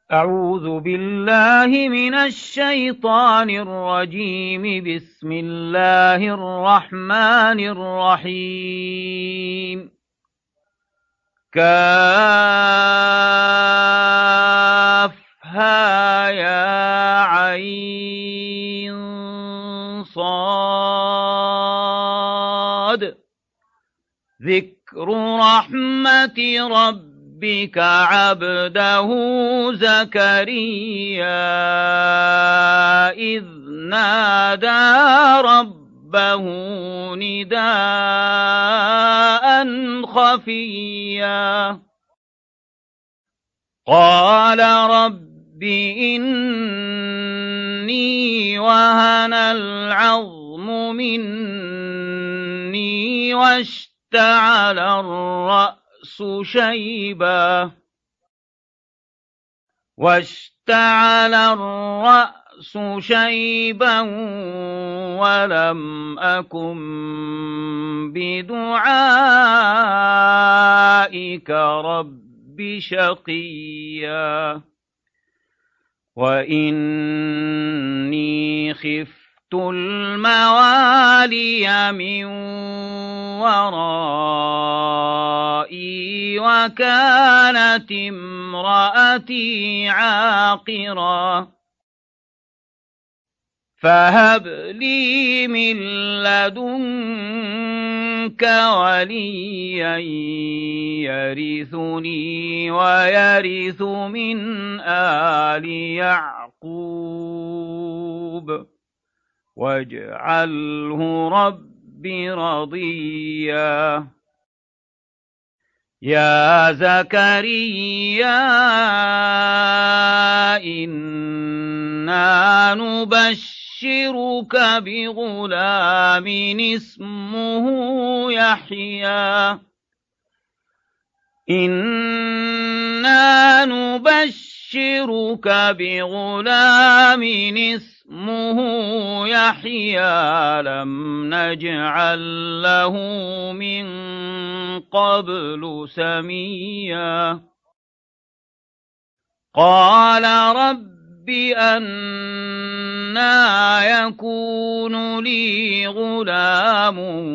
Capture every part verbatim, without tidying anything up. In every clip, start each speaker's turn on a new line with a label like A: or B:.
A: أعوذ بالله من الشيطان الرجيم. بسم الله الرحمن الرحيم. كافها يا عين صاد ذكر رحمة ربك ربك عبده زكريا إذ نادى ربه نداء خفيا قال رب إني وهن العظم مني واشتعل الرأس شيبا واشتعل الرأس شيبا ولم أكن بدعائك رب شقيا وإني خفت الموالي من ورائي وكانت امرأتي عاقرا فهب لي من لدنك وليا يرثني ويرث من آل يعقوب واجعله رب رضيا يا زكريا إنا نبشرك بغلام اسمه يحيى إنا نبشرك بغلام اسمه يحيى لم نجعل له من قبل سميا قال رب أنى يكون لي غلام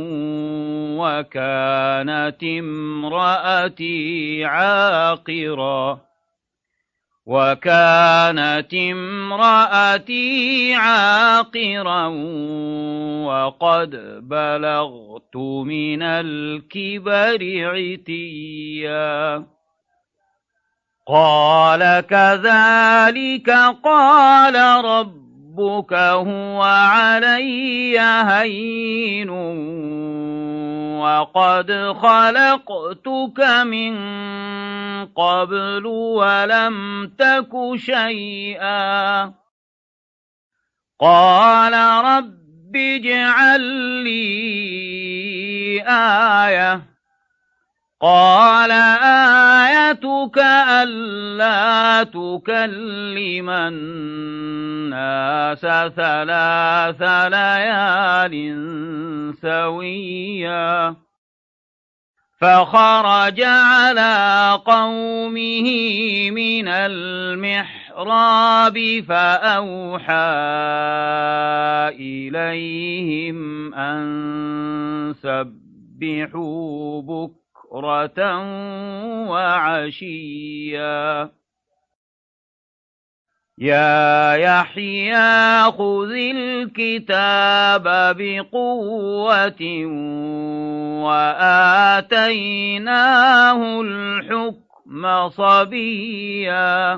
A: وكانت امرأتي عاقرا وكانت امرأتي عاقرا وقد بلغت من الكبر عتيا قال كذلك قال ربك هو علي هين وقد خلقتك من قبل ولم تك شيئا قال رب اجعل لي آية قال آيتك ألا تكلم الناس ثلاث ليال سويا فخرج على قومه من المحراب فأوحى إليهم أن سبحوا بكرة وعشيا يا يحيى خذ الكتاب بقوة وآتيناه الحكم صبيا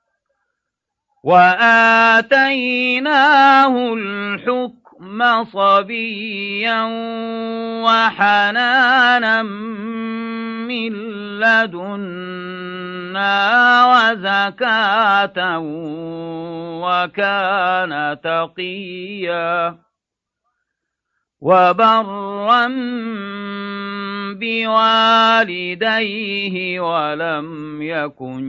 A: وآتيناه الحكم صبيا وحنانا من لدنا وزكاة وكان تقيا وبرا بوالديه ولم يكن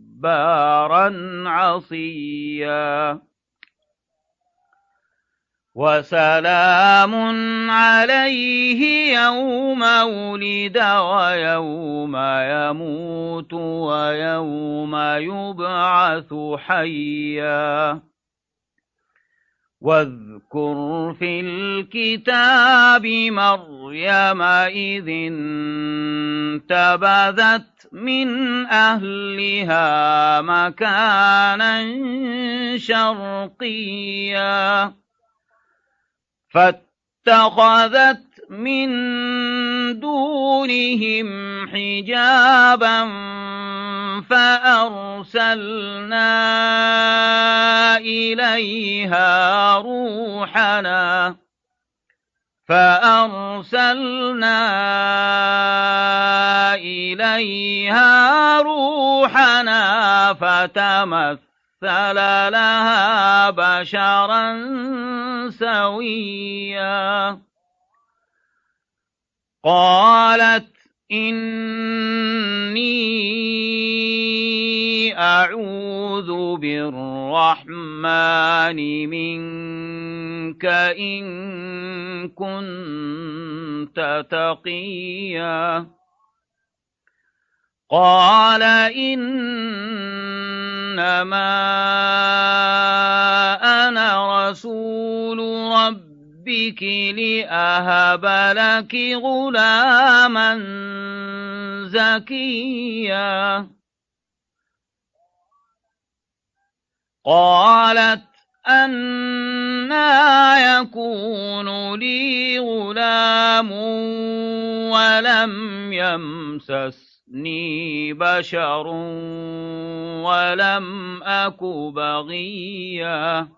A: جبارا عصيا وسلام عليه يوم ولد ويوم يموت ويوم يبعث حيا واذكر في الكتاب مريم إذ انتبذت من أهلها مكانا شرقيا فاتخذت من دونهم حجابا فأرسلنا إليها روحنا فأرسلنا إليها روحنا فتمثل لها بشرا سويا قالت إني أعوذ بالرحمن منك إن كنت تقيا قال إنما أنا رسول ربك لأهب لك غلاما زكيا قالت أنى يكون لي غلام ولم يمسسني بشر ولم أك بغيا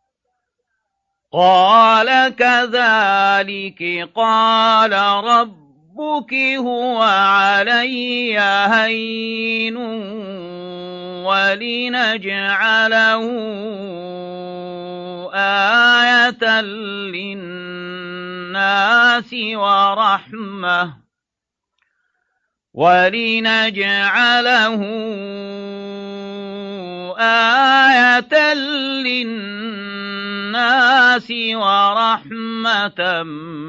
A: قال كذلك قال ربك هو علي هين ولنجعله آية للناس ورحمة ولنجعله آية للناس ورحمة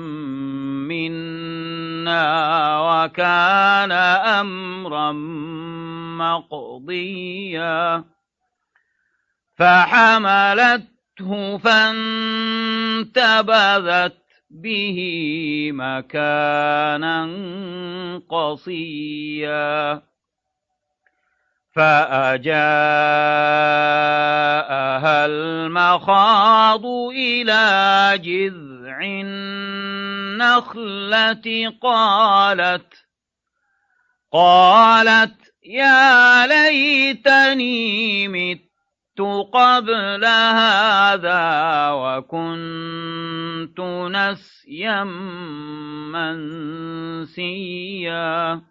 A: منا وكان أمرا مقضيا فحملته فانتبذت به مكانا قصيا فأجاءها المخاض إلى جذع النخلة قالت قالت يا ليتني مت قبل هذا وكنت نسيا منسيا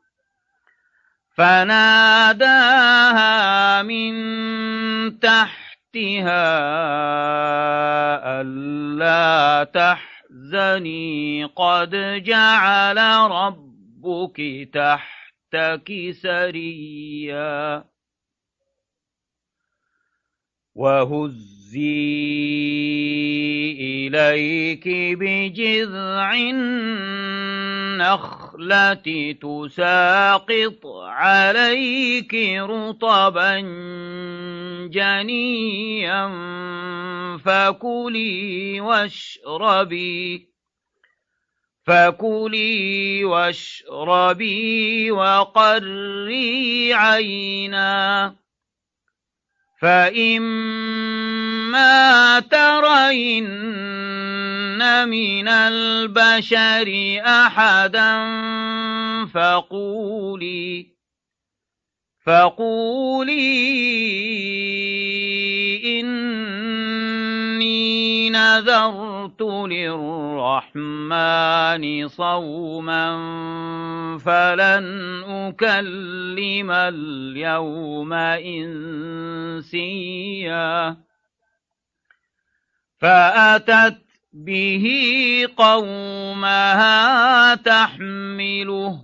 A: فناداها من تحتها ألا تحزني قد جعل ربك تحتك سريا وهزي إليك بجذع النخلة تساقط عليك رطبا جنيا فكلي واشربي فكلي واشربي وقري عينا فإما ترين من البشر أحدا فقولي فقولي إني نذرت للرحمن صوما فلن أكلم اليوم إنسيا فأتت به قومها تحمله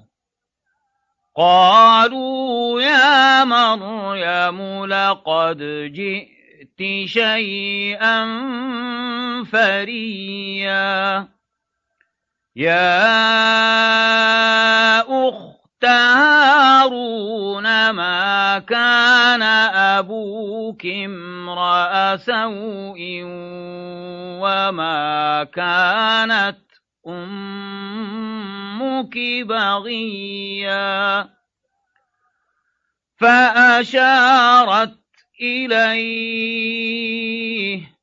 A: قالوا يا مريم لقد جئت جئت شيئا فريا يا أخت هارون ما كان أبوك امرأ سوء وما كانت أمك بغيا فأشارت إليه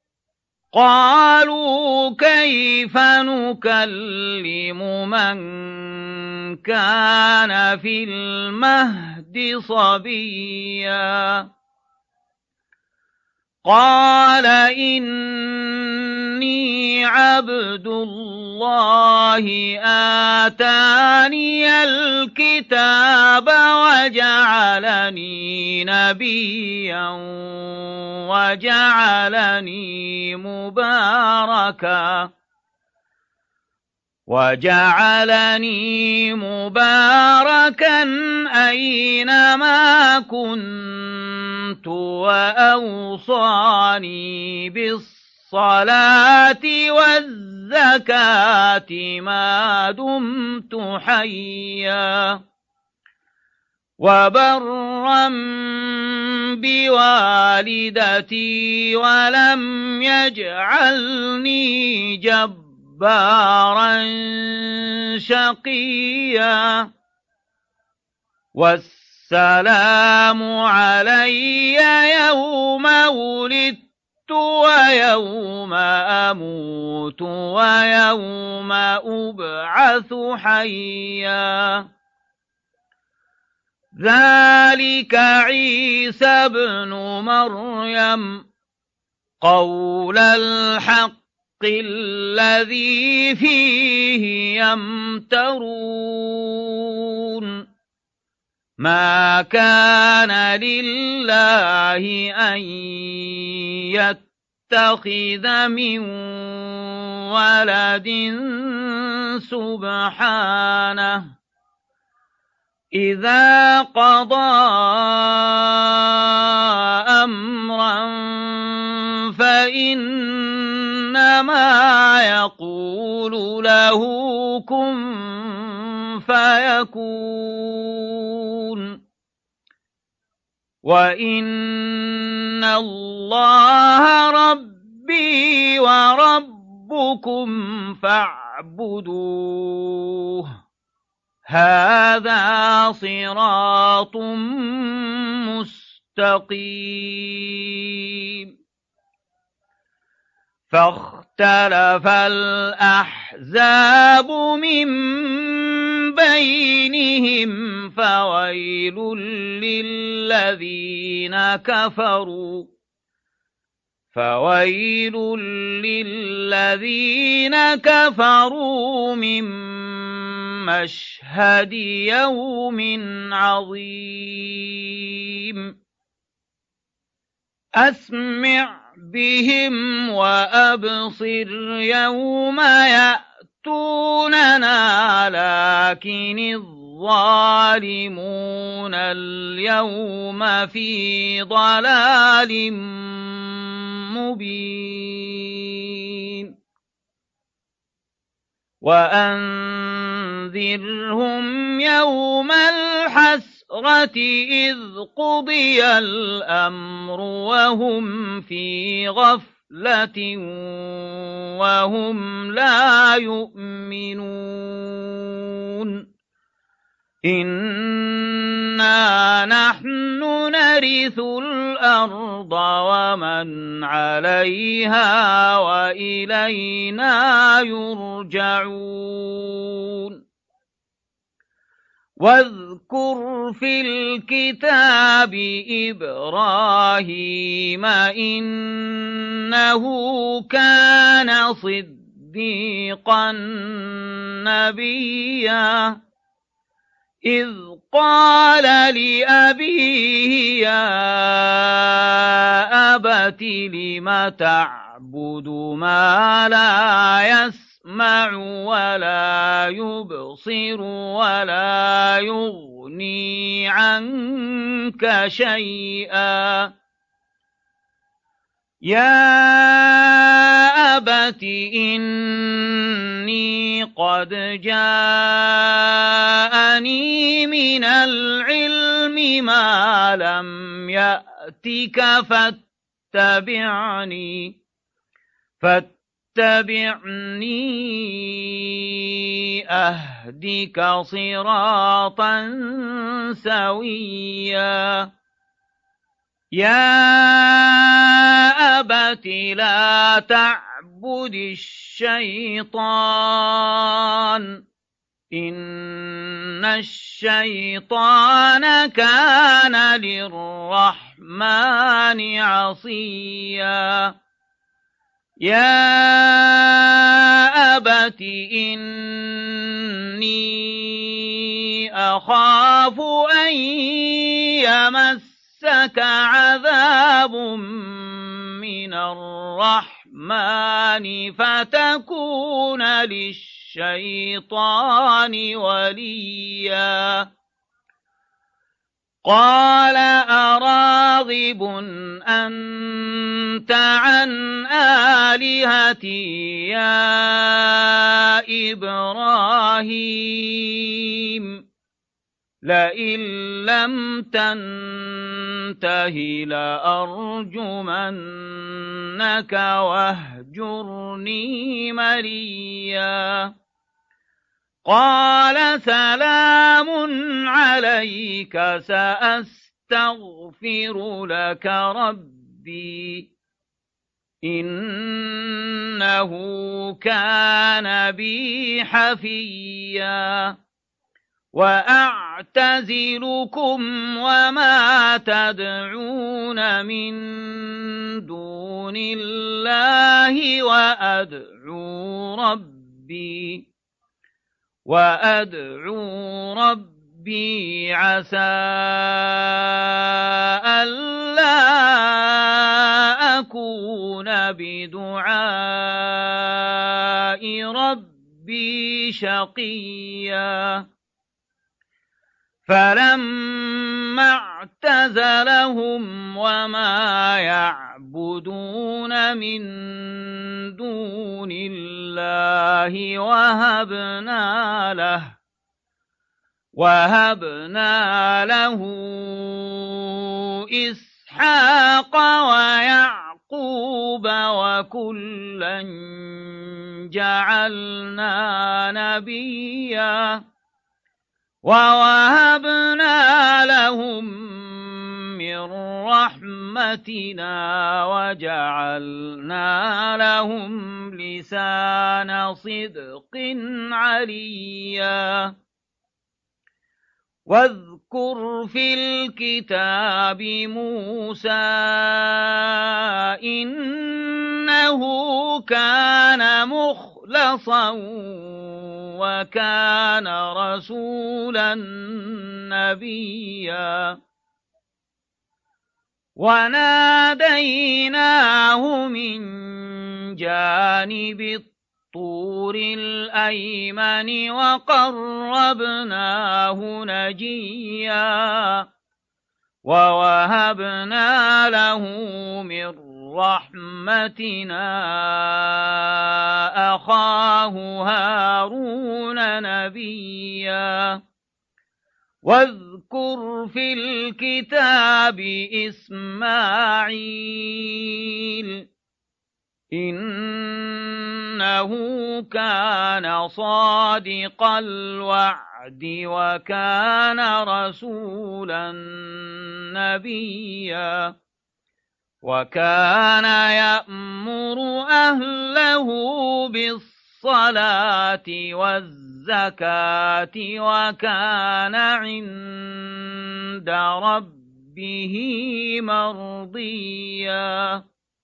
A: قالوا كيف نكلم من كان في المهد صبيا قال إني عبد الله آتاني الكتاب وجعلني نبيا وجعلني مباركا وجعلني مباركا أينما كنت وأوصاني بالصلاة والزكاة ما دمت حيا وبرا بوالدتي ولم يجعلني جبارا جبارا شقيا والسلام علي يوم ولدت ويوم أموت ويوم أبعث حيا ذلك عيسى ابن مريم قول الحق الذي فيه يمترون ما كان لله أن يتخذ من ولد سبحانه إذا قضى أمرا فإنما يقول له كن فيكون وإن الله ربي وربكم فاعبدوه هذا صراط مستقيم فاختلف الأحزاب من بينهم فويل للذين كفروا فويل للذين كفروا من مشهد يوم عظيم أسمع بهم وأبصر يوم يأتوننا لكن الظالمون اليوم في ضلال مبين وأنذرهم يوم الحسرة إذ قضي الأمر وهم في غفلة وهم لا يؤمنون إنا نحن نرث الأرض ومن عليها وإلينا يرجعون واذكر في الكتاب إبراهيم إنه كان صديقا نبيا إذ قال لأبيه يا أبت لم تعبد ما لا يسمع ولا يبصر ولا يغني عنك شيئا يا أبت إني قد جاءني من العلم ما لم يأتك فاتبعني فاتبعني أهدك صراطا سويا يا أبت لا تعبد الشيطان إن الشيطان كان للرحمن عصيا يا أبت إني أخاف أن يمسك عذاب من الرحمن فتكون للشيطان وليا قال أراغب أنت عن آلهتي يا إبراهيم لئن لم تنته لأرجمنك واهجرني مليا قال سلام عليك سأستغفر لك ربي إنه كان بي حفيا وأعتزلكم وما تدعون من دون الله وأدعو ربي وأدعو ربي عسى ألا أكون بدعاء ربي شقيا فلما اعتزلهم وما يعبدون من دون الله وهبنا له وهبنا له إسحاق ويعقوب وكلا جعلنا نبيا ووهبنا لهم من رحمتنا وجعلنا لهم لسان صدق عليا واذكر في الكتاب موسى إنه كان مخلصا وكان رسولا نبيا وناديناه من جانب الطور الأيمن وقربناه نجيا ووهبنا له من رحمتنا أخاه هارون نبيا واذكر في الكتاب إسماعيل إنه كان صادق الوعد وكان رسولا نبيا وكان يأمر أهله بالصلاة والزكاة وكان عند ربه مرضيا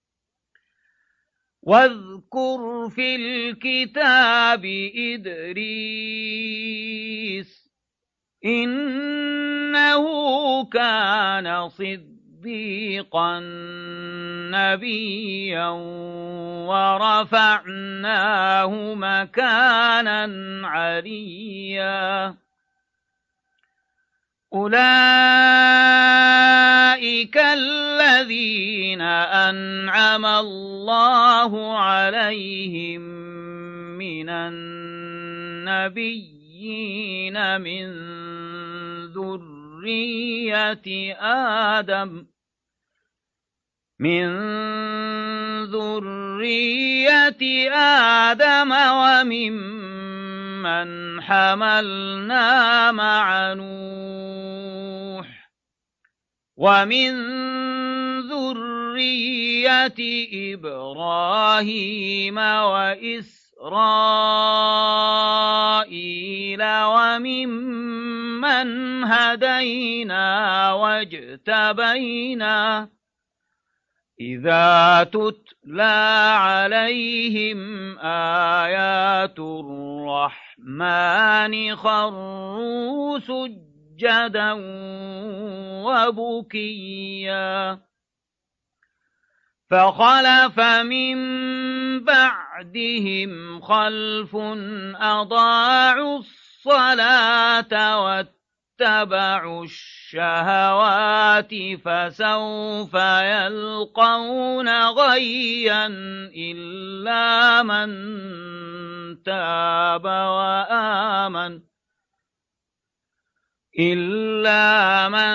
A: واذكر في الكتاب إدريس إنه كان صديقا نبيا ورفعناه مكانا عليا أولئك الذين الذين أنعم الله عليهم من النبيين من ذرية آدم من ذرية آدم وممن حملنا مع نوح ومن ذرية إبراهيم وإسرائيل وممن هدينا واجتبينا إذا تتلى عليهم آيات الرحمن خروا سجدا وبكيا فخلف من بعدهم خلف أضاعوا الصلاة واتبعوا الشهوات فسوف يلقون غيا إلا من تاب وآمن إلا من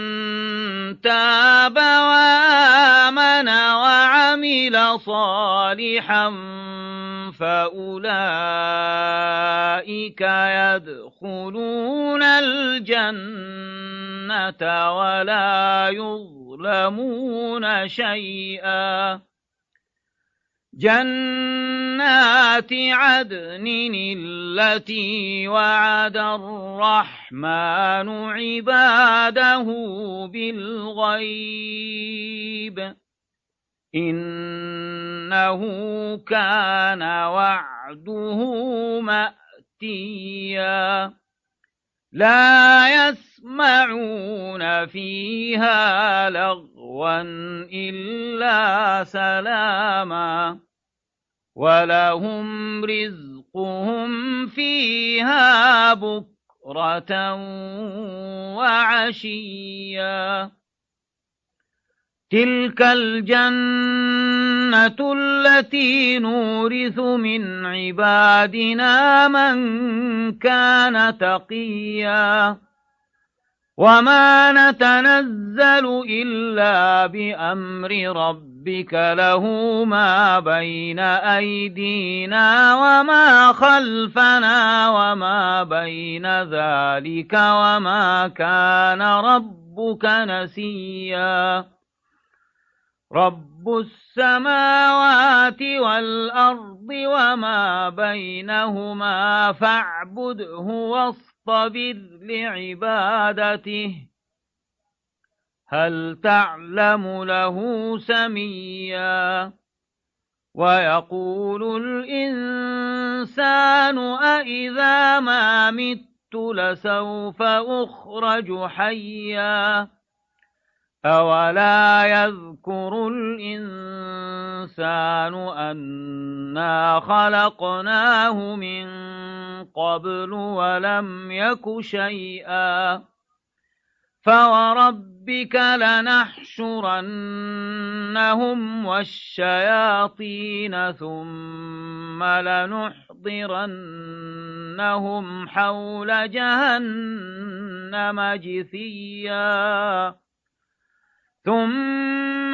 A: تاب وآمن وعمل صالحا فأولئك يدخلون الجنة ولا يظلمون شيئا جنات عدن التي وعد الرحمن عباده بالغيب إنه كان وعده مأتيا لا يسمعون فيها لغوا إلا سلاما ولهم رزقهم فيها بكرة وعشيا تلك الجنة التي نورث من عبادنا من كان تقيا وما نتنزل إلا بأمر ربك له ما بين أيدينا وما خلفنا وما بين ذلك وما كان ربك نسيا رب السماوات والأرض وما بينهما فاعبده واصطبر لعبادته هل تعلم له سميا ويقول الإنسان أإذا ما مت لسوف أخرج حيا أولا يذكر الإنسان أنا خلقناه من قبل ولم يك شيئا فوربك لنحشرنهم والشياطين ثم لنحضرنهم حول جهنم جثيا ثم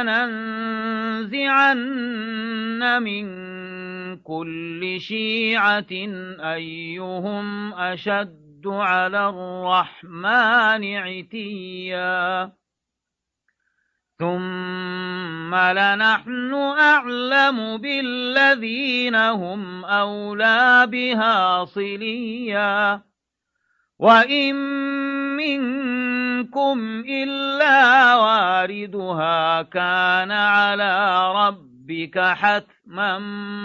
A: لننزعن من كل شيعة أيهم أشد على الرحمن عتيا ثم لنحن أعلم بالذين هم أولى بها صليا وإن منكم إلا واردها كان على ربك حتما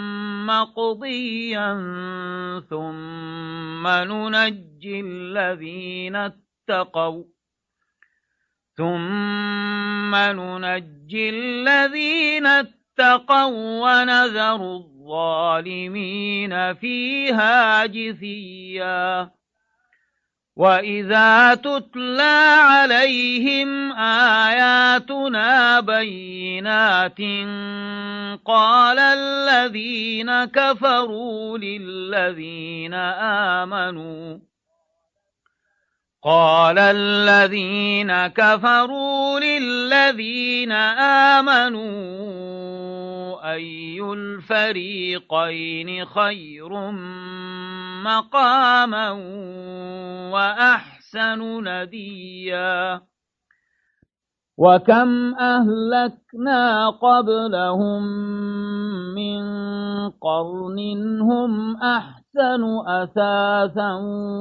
A: مقضيا ثم ننجي الذين اتقوا ثم ننجي الذين اتقوا ونذر الظالمين فيها جثيا وَإِذَا تُتْلَى عَلَيْهِمْ آيَاتُنَا بَيِّنَاتٍ قَالَ الَّذِينَ كَفَرُوا لِلَّذِينَ آمَنُوا قال الذين كفروا للذين آمنوا أي الفريقين خير مقاما وأحسن نديا وكم أهلكنا قبلهم من قرن هم أحسن أثاثا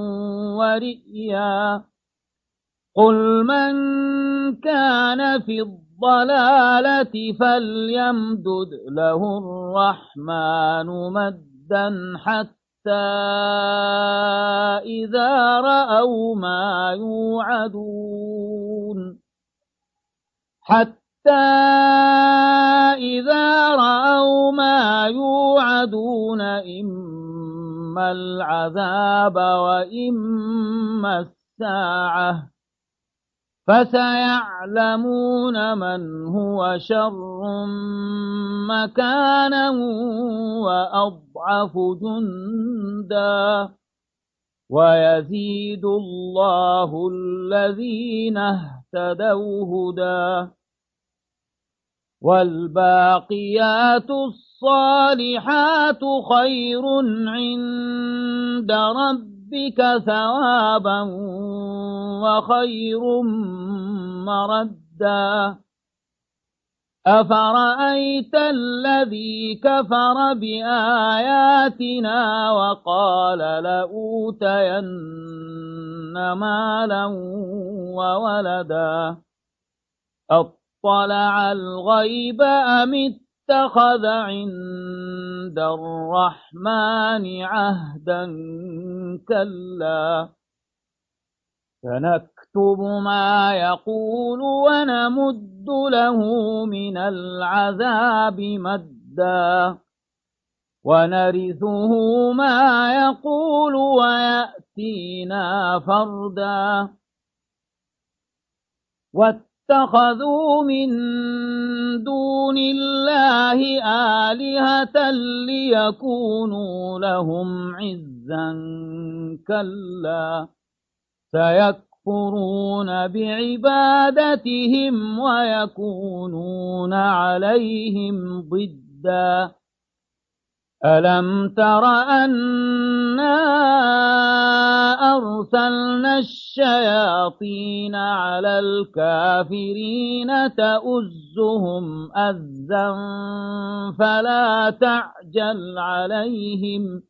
A: ورئيا قل من كان في الضلالة فليمدد له الرحمن مدا حتى إذا رأوا ما يوعدون حتى إذا رأوا ما يوعدون إما العذاب وإما الساعة فسيعلمون من هو شر مكانا وأضعف جندا ويزيد الله الذين اهتدوا هدى والباقيات الصالحات خير عند ربك ثوابا وخير مردا أفرأيت الذي كفر بآياتنا وقال لأوتين مالا وولدا اطلع الغيب أم اتخذ عند الرحمن عهدا كلا سنكتب ما يقول ونمد له من العذاب مدا ونرثه ما يقول ويأتينا فردا واتخذوا من دون الله آلهة ليكونوا لهم عزا كلا سيكفرون بعبادتهم ويكونون عليهم ضدا ألم تر أنا أرسلنا الشياطين على الكافرين تؤزهم أزا فلا تعجل عليهم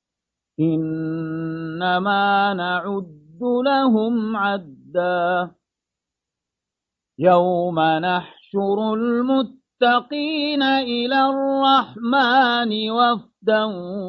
A: إنما نعد لهم عدا يوم نحشر المتقين إلى الرحمن وفدا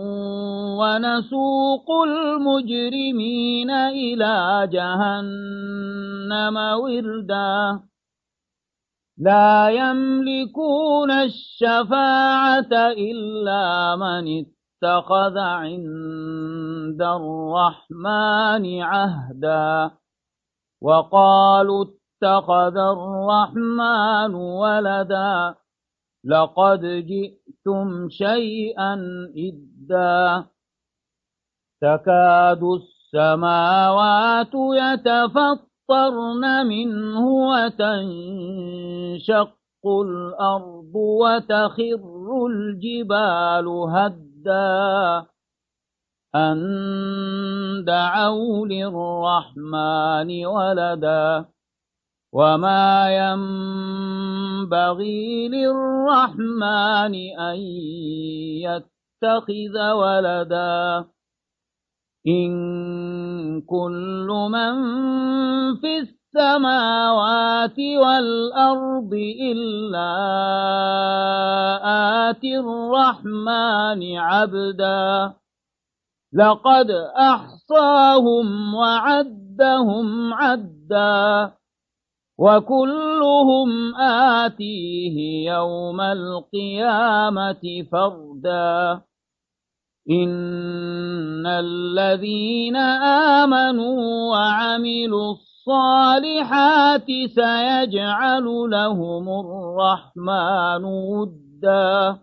A: ونسوق المجرمين إلى جهنم وردا لا يملكون الشفاعة إلا من اتخذ عند الرحمن عهدا وقالوا اتخذ الرحمن ولدا لقد جئتم شيئا إدا تكاد السماوات يتفطرن منه وتنشق الأرض وتخر الجبال هدا أن دعوا للرحمن ولدا وما ينبغي للرحمن أن يتخذ ولدا إن كل من في السماوات والأرض إلا آتي الرحمن عبدا لقد أحصاهم وعدهم عدا وكلهم آتيه يوم القيامة فردا إن الذين آمنوا وعملوا الصالحات سيجعل لهم الرحمن ودا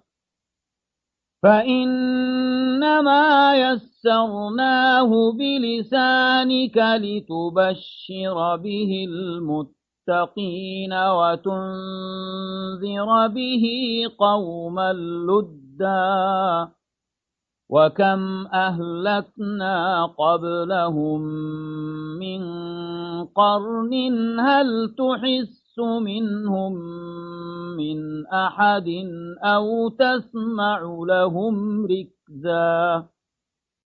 A: فإنما يسرناه بلسانك لتبشر به المتقين وتنذر به قوما لدا وكم أهلكنا قبلهم من قرن هل تحس منهم من أحد أو تسمع لهم ركزا